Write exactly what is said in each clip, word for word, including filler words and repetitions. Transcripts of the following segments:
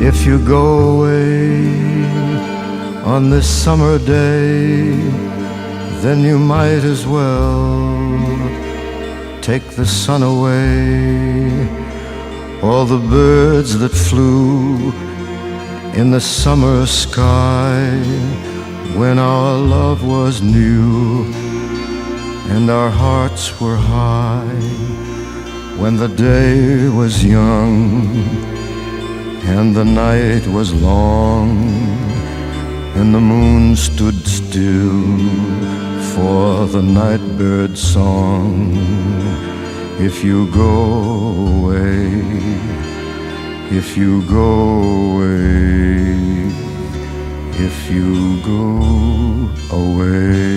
If you go away on this summer day, then you might as well take the sun away. All the birds that flew in the summer sky when our love was new and our hearts were high, when the day was young and the night was long and the moon stood still for the nightbird's song. If you go away, if you go away, if you go away,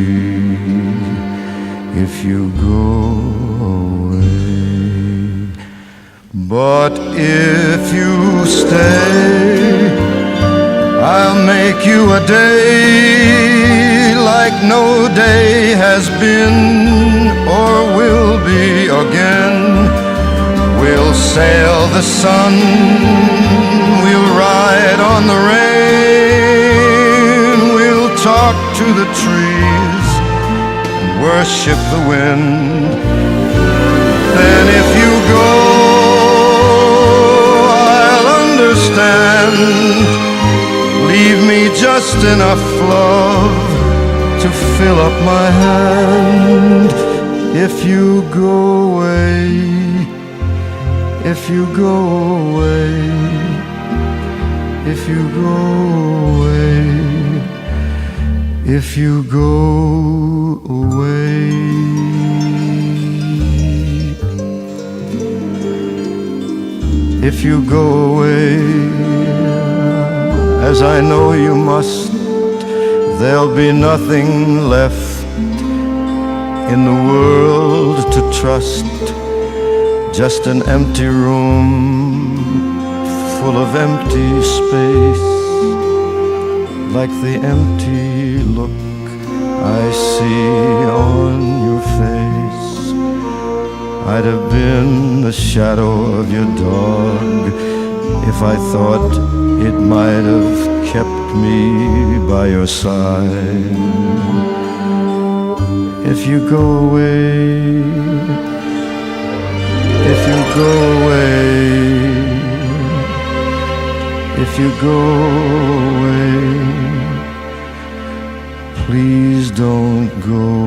if you go away. But if you stay, I'll make you a day like no day has been or will be again. We'll sail the sun, we'll ride on the rain, we'll talk to the trees and worship the wind. Then if you go, I'll understand. Leave me just enough love to fill up my hand. If you go away, if you go away, if you go away, if you go away. If you go away, as I know you must, there'll be nothing left in the world to trust. Just an empty room full of empty space, like the empty look I see on your face. I'd have been the shadow of your dog if I thought it might have kept me by your side. If you go away, if you go away, if you go away, please don't go